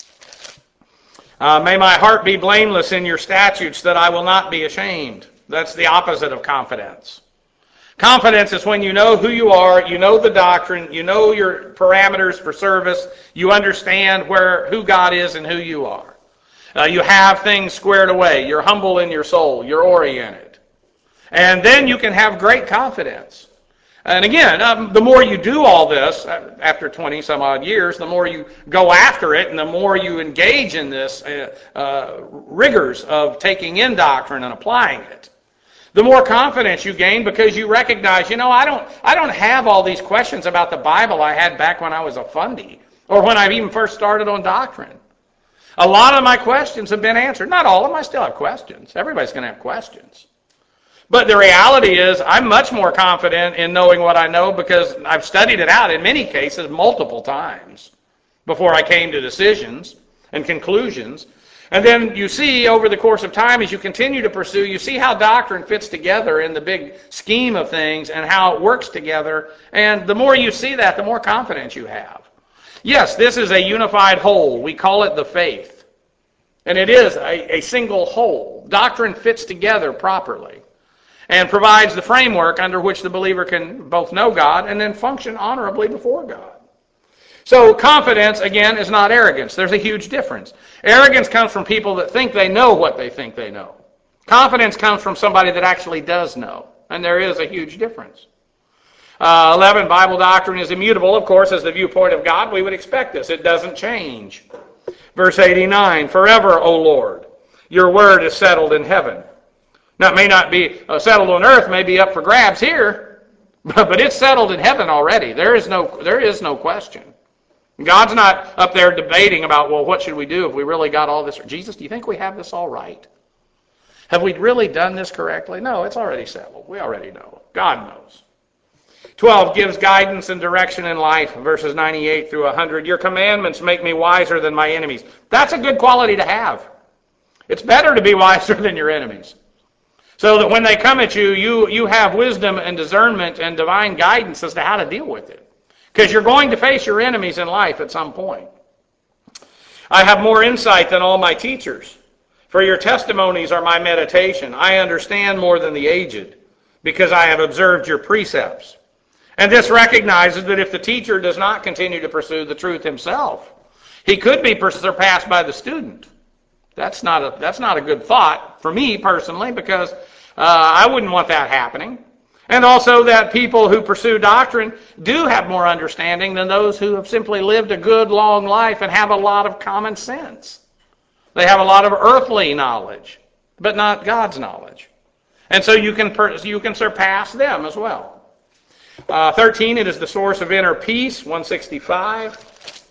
Speaker 1: Uh, May my heart be blameless in your statutes, that I will not be ashamed. That's the opposite of confidence. Confidence is when you know who you are, you know the doctrine, you know your parameters for service, you understand where who God is and who you are. Uh, you have things squared away. You're humble in your soul. You're oriented. And then you can have great confidence. And again, um, the more you do all this, after twenty some odd years, the more you go after it and the more you engage in this uh, uh, rigors of taking in doctrine and applying it, the more confidence you gain, because you recognize, you know, I don't I don't have all these questions about the Bible I had back when I was a fundy or when I even first started on doctrine. A lot of my questions have been answered. Not all of them. I still have questions. Everybody's going to have questions. But the reality is I'm much more confident in knowing what I know because I've studied it out in many cases multiple times before I came to decisions and conclusions. And then you see over the course of time, as you continue to pursue, you see how doctrine fits together in the big scheme of things and how it works together. And the more you see that, the more confidence you have. Yes, this is a unified whole. We call it the faith. And it is a, a single whole. Doctrine fits together properly and provides the framework under which the believer can both know God and then function honorably before God. So confidence, again, is not arrogance. There's a huge difference. Arrogance comes from people that think they know what they think they know. Confidence comes from somebody that actually does know. And there is a huge difference. Uh, eleven, Bible doctrine is immutable, of course, as the viewpoint of God. We would expect this. It doesn't change. Verse eighty-nine, forever, O Lord, your word is settled in heaven. Now, it may not be uh, settled on earth, may be up for grabs here, but, but it's settled in heaven already. There is no, there is no question. God's not up there debating about, well, what should we do if we really got all this? Jesus, do you think we have this all right? Have we really done this correctly? No, it's already settled. We already know. God knows. twelve gives guidance and direction in life, verses ninety-eight through one hundred. Your commandments make me wiser than my enemies. That's a good quality to have. It's better to be wiser than your enemies. So that when they come at you, you, you have wisdom and discernment and divine guidance as to how to deal with it. Because you're going to face your enemies in life at some point. I have more insight than all my teachers, for your testimonies are my meditation. I understand more than the aged, because I have observed your precepts. And this recognizes that if the teacher does not continue to pursue the truth himself, he could be surpassed by the student. That's not a, that's not a good thought for me personally, because uh, I wouldn't want that happening. And also that people who pursue doctrine do have more understanding than those who have simply lived a good, long life and have a lot of common sense. They have a lot of earthly knowledge, but not God's knowledge. And so you can, you can surpass them as well. Uh, thirteen, it is the source of inner peace, one sixty-five.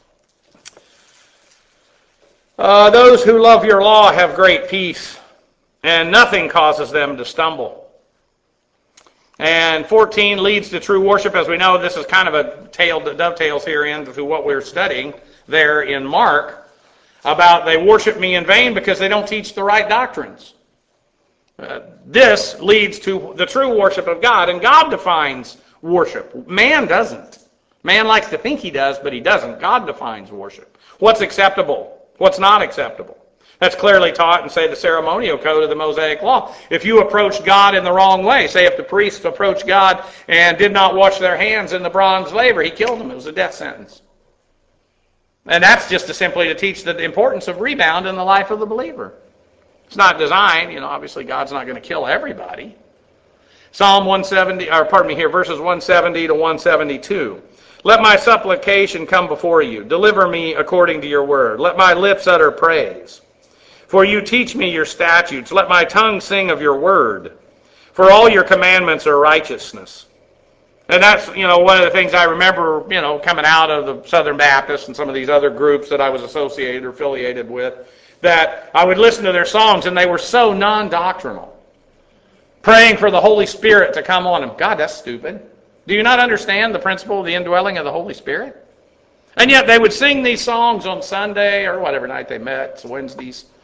Speaker 1: Uh, those who love your law have great peace, and nothing causes them to stumble. And fourteen leads to true worship. As we know, this is kind of a tale that dovetails here into what we're studying there in Mark, about they worship me in vain because they don't teach the right doctrines. Uh, this leads to the true worship of God, and God defines worship. Man doesn't. Man likes to think he does, but he doesn't. God defines worship. What's acceptable? What's not acceptable? That's clearly taught in, say, the ceremonial code of the Mosaic Law. If you approach God in the wrong way, say if the priests approached God and did not wash their hands in the bronze laver, he killed them. It was a death sentence. And that's just to simply to teach the importance of rebound in the life of the believer. It's not designed, you know, obviously God's not going to kill everybody. Psalm one seventy, or pardon me here, verses one seventy to one seventy-two. Let my supplication come before you. Deliver me according to your word. Let my lips utter praise. For you teach me your statutes. Let my tongue sing of your word. For all your commandments are righteousness. And that's, you know, one of the things I remember, you know, coming out of the Southern Baptists and some of these other groups that I was associated or affiliated with, that I would listen to their songs and they were so non-doctrinal. Praying for the Holy Spirit to come on them. God, that's stupid. Do you not understand the principle of the indwelling of the Holy Spirit? And yet they would sing these songs on Sunday or whatever night they met, Wednesdays.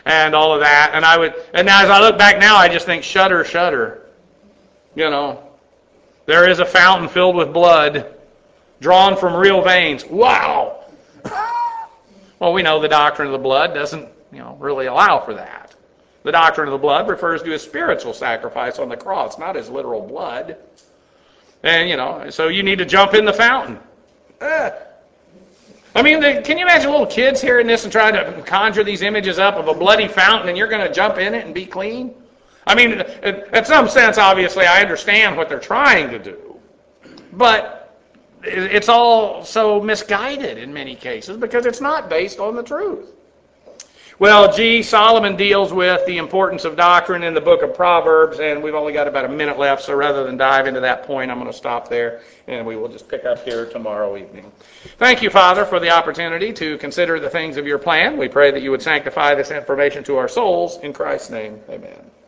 Speaker 1: and all of that. And I would, and now as I look back now, I just think, shudder, shudder. You know, there is a fountain filled with blood, drawn from real veins. Wow. Well, we know the doctrine of the blood doesn't, you know, really allow for that. The doctrine of the blood refers to his spiritual sacrifice on the cross, not his literal blood. And, you know, so you need to jump in the fountain. Uh, I mean, the, can you imagine little kids hearing this and trying to conjure these images up of a bloody fountain and you're going to jump in it and be clean? I mean, in some sense, obviously, I understand what they're trying to do. But it's all so misguided in many cases because it's not based on the truth. Well, G, Solomon deals with the importance of doctrine in the book of Proverbs, and we've only got about a minute left, so rather than dive into that point, I'm going to stop there, and we will just pick up here tomorrow evening. Thank you, Father, for the opportunity to consider the things of your plan. We pray that you would sanctify this information to our souls. In Christ's name, amen.